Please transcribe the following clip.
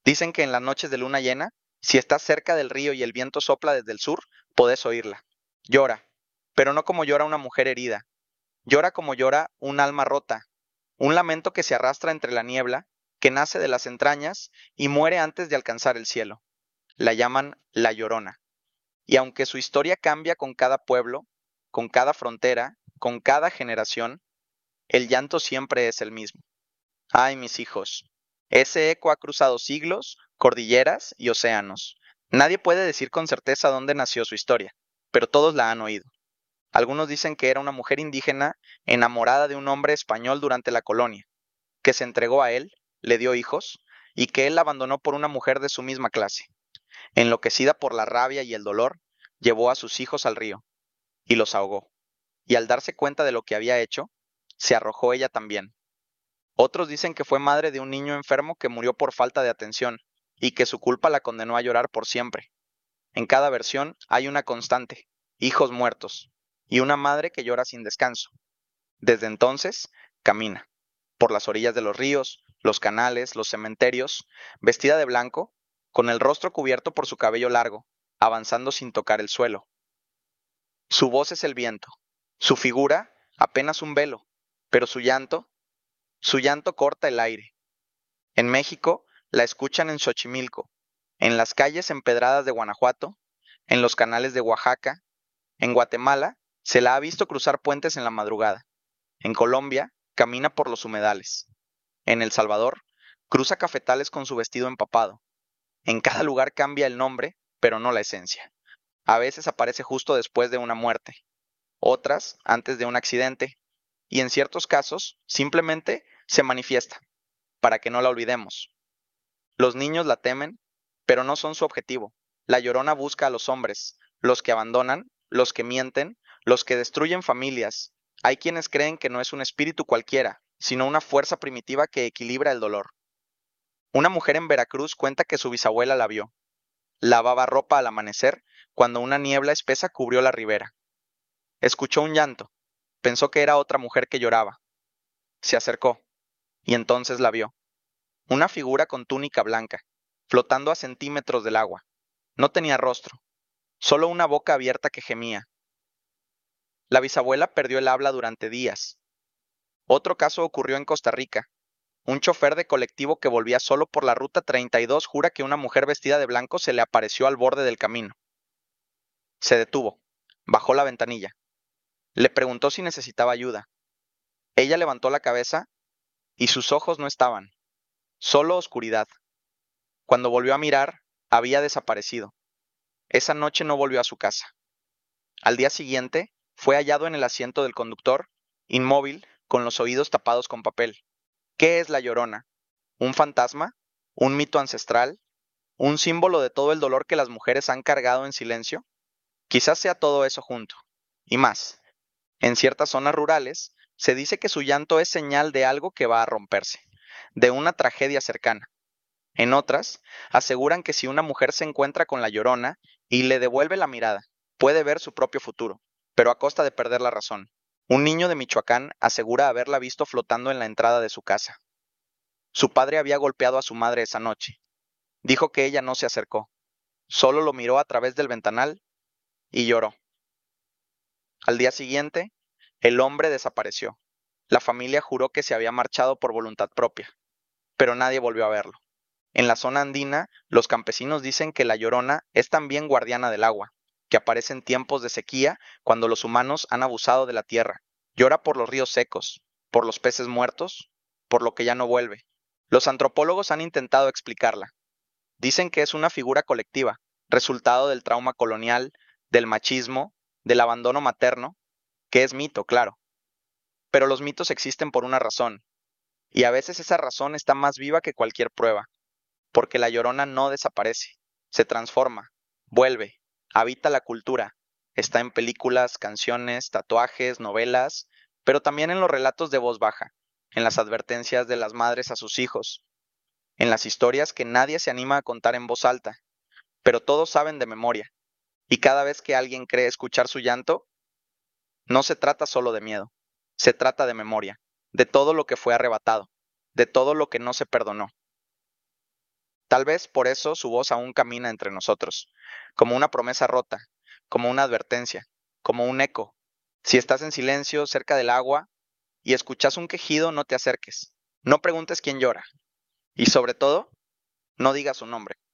Dicen que en las noches de luna llena, si estás cerca del río y el viento sopla desde el sur, podés oírla. Llora, pero no como llora una mujer herida. Llora como llora un alma rota, un lamento que se arrastra entre la niebla, que nace de las entrañas y muere antes de alcanzar el cielo. La llaman La Llorona. Y aunque su historia cambia con cada pueblo, con cada frontera, con cada generación, el llanto siempre es el mismo. Ay, mis hijos, ese eco ha cruzado siglos, cordilleras y océanos. Nadie puede decir con certeza dónde nació su historia, pero todos la han oído. Algunos dicen que era una mujer indígena enamorada de un hombre español durante la colonia, que se entregó a él, le dio hijos, y que él la abandonó por una mujer de su misma clase. Enloquecida por la rabia y el dolor, llevó a sus hijos al río, y los ahogó. Y al darse cuenta de lo que había hecho, se arrojó ella también. Otros dicen que fue madre de un niño enfermo que murió por falta de atención, y que su culpa la condenó a llorar por siempre. En cada versión hay una constante, hijos muertos, y una madre que llora sin descanso. Desde entonces, camina, por las orillas de los ríos, los canales, los cementerios, vestida de blanco, con el rostro cubierto por su cabello largo, avanzando sin tocar el suelo. Su voz es el viento, su figura apenas un velo, pero su llanto corta el aire. En México la escuchan en Xochimilco, en las calles empedradas de Guanajuato, en los canales de Oaxaca. En Guatemala se la ha visto cruzar puentes en la madrugada. En Colombia camina por los humedales. En El Salvador cruza cafetales con su vestido empapado. En cada lugar cambia el nombre, pero no la esencia. A veces aparece justo después de una muerte, otras antes de un accidente, y en ciertos casos simplemente se manifiesta, para que no la olvidemos. Los niños la temen, pero no son su objetivo. La Llorona busca a los hombres, los que abandonan, los que mienten, los que destruyen familias. Hay quienes creen que no es un espíritu cualquiera, sino una fuerza primitiva que equilibra el dolor. Una mujer en Veracruz cuenta que su bisabuela la vio. Lavaba ropa al amanecer cuando una niebla espesa cubrió la ribera. Escuchó un llanto. Pensó que era otra mujer que lloraba. Se acercó, y entonces la vio. Una figura con túnica blanca, flotando a centímetros del agua. No tenía rostro, solo una boca abierta que gemía. La bisabuela perdió el habla durante días. Otro caso ocurrió en Costa Rica. Un chofer de colectivo que volvía solo por la ruta 32 jura que una mujer vestida de blanco se le apareció al borde del camino. Se detuvo, bajó la ventanilla. Le preguntó si necesitaba ayuda. Ella levantó la cabeza y sus ojos no estaban, solo oscuridad. Cuando volvió a mirar, había desaparecido. Esa noche no volvió a su casa. Al día siguiente, fue hallado en el asiento del conductor, inmóvil, con los oídos tapados con papel. ¿Qué es la Llorona? ¿Un fantasma? ¿Un mito ancestral? ¿Un símbolo de todo el dolor que las mujeres han cargado en silencio? Quizás sea todo eso junto. Y más. En ciertas zonas rurales, se dice que su llanto es señal de algo que va a romperse, de una tragedia cercana. En otras, aseguran que si una mujer se encuentra con la Llorona y le devuelve la mirada, puede ver su propio futuro, pero a costa de perder la razón. Un niño de Michoacán asegura haberla visto flotando en la entrada de su casa. Su padre había golpeado a su madre esa noche. Dijo que ella no se acercó, solo lo miró a través del ventanal y lloró. Al día siguiente, el hombre desapareció. La familia juró que se había marchado por voluntad propia, pero nadie volvió a verlo. En la zona andina, los campesinos dicen que la Llorona es también guardiana del agua, que aparece en tiempos de sequía cuando los humanos han abusado de la tierra. Llora por los ríos secos, por los peces muertos, por lo que ya no vuelve. Los antropólogos han intentado explicarla. Dicen que es una figura colectiva, resultado del trauma colonial, del machismo, del abandono materno, que es mito, claro. Pero los mitos existen por una razón, y a veces esa razón está más viva que cualquier prueba. Porque la Llorona no desaparece, se transforma, vuelve, habita la cultura, está en películas, canciones, tatuajes, novelas, pero también en los relatos de voz baja, en las advertencias de las madres a sus hijos, en las historias que nadie se anima a contar en voz alta, pero todos saben de memoria, y cada vez que alguien cree escuchar su llanto, no se trata solo de miedo, se trata de memoria, de todo lo que fue arrebatado, de todo lo que no se perdonó. Tal vez por eso su voz aún camina entre nosotros, como una promesa rota, como una advertencia, como un eco. Si estás en silencio cerca del agua y escuchas un quejido, no te acerques. No preguntes quién llora. Y sobre todo, no digas su nombre.